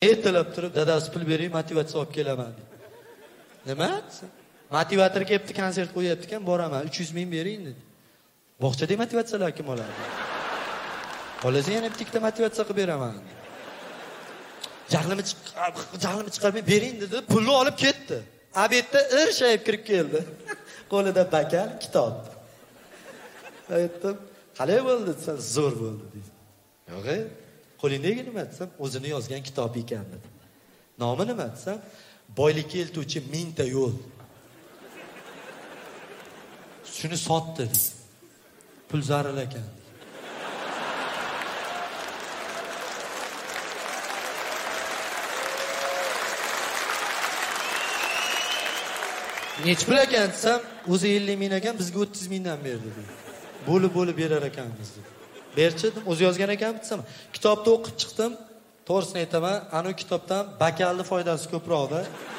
ertalab turib dadasi pul bering, motivatsiya olib kelaman dedi. Nima? Motivator kelibdi, konsert qo'yapti ekan, boraman. 300 ming bering dedi. Bog'chada motivatsiyalar kim oladi? Xo'lasa yana bitta motivatsiya qilib beraman. Jahlimni chiqarmay bering dedi, pulni olib ketdi. Obedda irshayib kirib keldi. Qo'lida bakal, kitob. Aytdim, qalay bo'ldi desam, zo'r bo'ldi dedi. Yo'q, qo'lingdagi nima desam, o'zini yozgan kitob ekan dedi. Nomi nima desam, boylikka eltuvchi 1000 ta yo'l. Shuni sotdi dedi. Pul zaril ekan. Nech pul ekan desam, o'zi 50 ming ekan, bizga 30 mingdan berdi dedi. Bo'lib berar ekanmiz dedi. Berchi dedim, o'zi yozgan ekan desam, kitobni o'qib chiqdim. To'g'risini aytaman, ana kitobdan bakalning foydasi ko'proqda.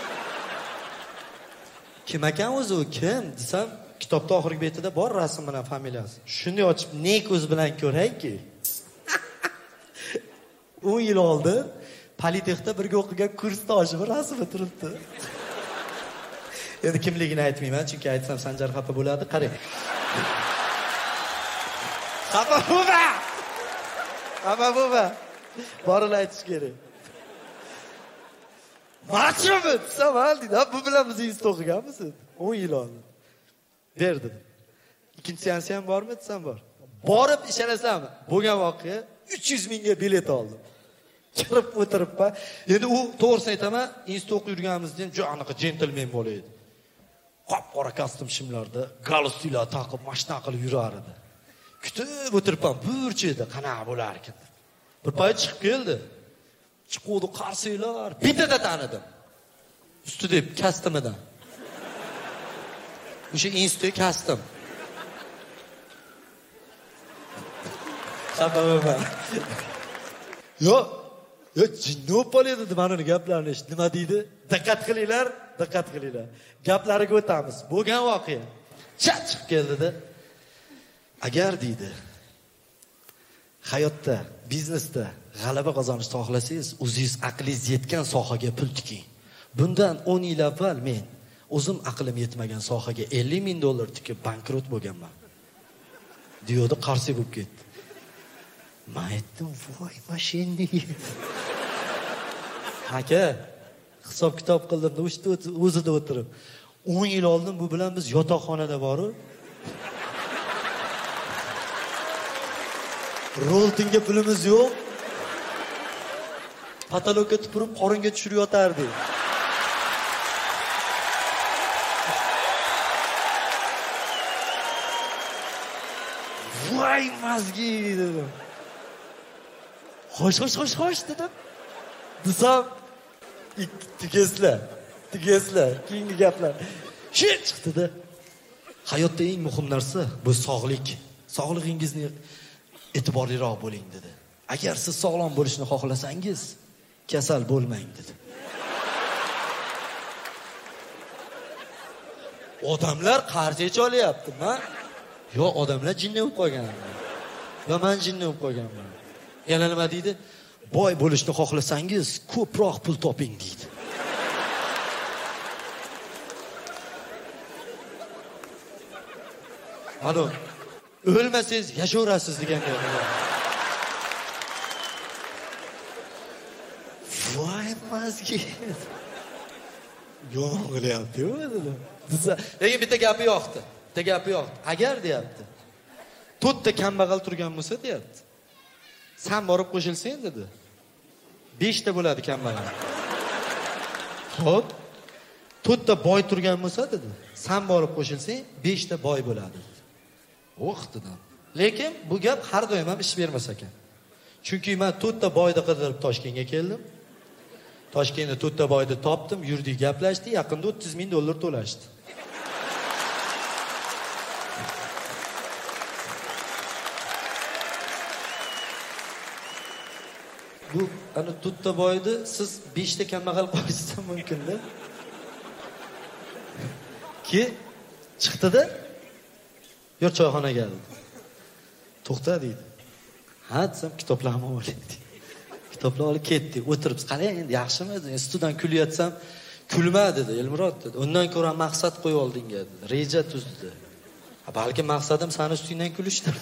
Kim ekan o'zi u kim desam, kitobda oxirgi betida bor rasm bilan familiyasi. Shunday ochib, ne ko'z bilan ko'rayki. 10 yil oldin Politexda birga o'qigan kursdoshi bir rasmi turibdi. Endi kimligini aytmayman, chunki aytsam Sanjar xafa bo'ladi. Qarang. Xafa bo'lma. Borini aytish kerak. Machimi desam, dedi. Bu bilan biz institutda o'qiganmiz. 10 yil oldin. Berdi. Ikkinchi seansi ham bormi desam, bor. Borib ishonasizmi? Bo'lgan voqea 300 mingga bilet oldim. Kirib o'tiribman. Endi u to'g'risini aytaman, institutda o'qib yurganimizdan anaqa jentelmen bo'laydi. Qop-qora kostyum shimlarda, galstuklar taqib, mashina qilib yurar edi. Kutib o'tiribman, burchida qanaqa bo'lar ekan. Bir payt chiqib keldi. Chiquvdi qarsiylar, bitada tanidim. Ustida kostyumidan. O'sha institut kostyum. Xabaman. Yo'q, jinni o'poladi dedi mana uni gaplarini eshit. Nima deydi? Diqqat qilinglar. Gaplariga o'tamiz. Bo'lgan voqea. Chiqib keldi-da. Agar deydi, hayotda, biznesda g'alaba qozonishni xohlasangiz, o'zingiz aqlingiz yetgan sohaga pul tiking. Bundan 10 yil avval men o'zim aqlim yetmagan sohaga 50 ming dollar tikib bankrot bo'lganman. Diyorda qarsi bo'lib ketdi. Men aytdim, voy mashina. Aka, hisob kitob qildim, o'zida o'tirib. 10 yil oldin bu bilan biz yotoqxonada boru. Roltingga pulimiz yo'q. Patologga tupurib qoringa tushirib yotardik. Voy mazgi dedim. Xo'sh dedim. Desam, tigeslar, keyingi gaplar. Shu chiqdi-da. Hayotda eng muhim narsa bu sog'lik. Sog'lig'ingizni e'tiborliroq bo'ling dedi. Agar siz sog'lom bo'lishni xohlasangiz, kasal bo'lmang dedi. Odamlar qarzicha olyapti-mi? Yo, odamlar jinni bo'lib qolgan. Yo, men jinni bo'lib qolganman. Yana nima deydi? Boy bo'lishni xohlasangiz, ko'proq pul toping deydi. Mana o'lmasangiz yashaverasiz degan gap. Voy mazgi. Yo'q qilyapti-ku dedi. Lekin bitta gapi yo'qdi. Agar deyapti. To'rtta kambag'al turgan bo'lsa deyapti. Sen borib qo'shilsang dedi. 5 ta bo'ladi kambag'al. Xo'p. To'rtta boy turgan bo'lsa dedi. Sen borib qo'shilsang 5 ta boy bo'ladi. O'qdidan. Lekin bu gap har doim ham ish bermas ekan. Chunki men 4 ta boyni qidirib Toshkentga keldim. Toshkentda 4 ta boyni topdim, yurdik, gaplashdik, yaqinda 30 ming dollar to'lashdi. Bu ana 4 ta boyni siz 5 ta kambag'al qo'yishsa mumkin-da. Ki chiqdi-da. Yor choyxonaga keldi. To'xta deydi. Ha, desam kitoblarni oling deydi. Kitoblar olib ketdik. O'tiribmiz. Qani endi yaxshimi? Institutdan kulyapsam, kulma dedi, Elmurod dedi. Undan ko'ra maqsad qo'yib olding dedi. Reja tuz dedi. Balki maqsadim sani ustingdan kulishdir.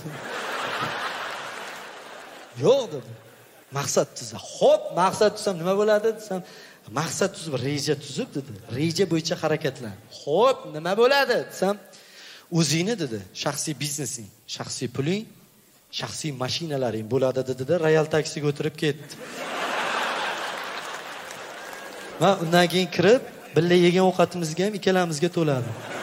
Yo'q dedi. Maqsad tuzsa. Xo'p, maqsad tuzsam nima bo'ladi desam, maqsad tuzib, reja tuzib dedi. Reja bo'yicha harakatlan. Xo'p, nima bo'ladi desam, o'zingni dedi, shaxsiy biznesing, shaxsiy puling, shaxsiy mashinalaring bo'ladi dedi-da, Royal taksiga o'tirib ketdi. Va undan keyin kirib, birga yegan ovqatimizga ham ikkalamizga to'ladi.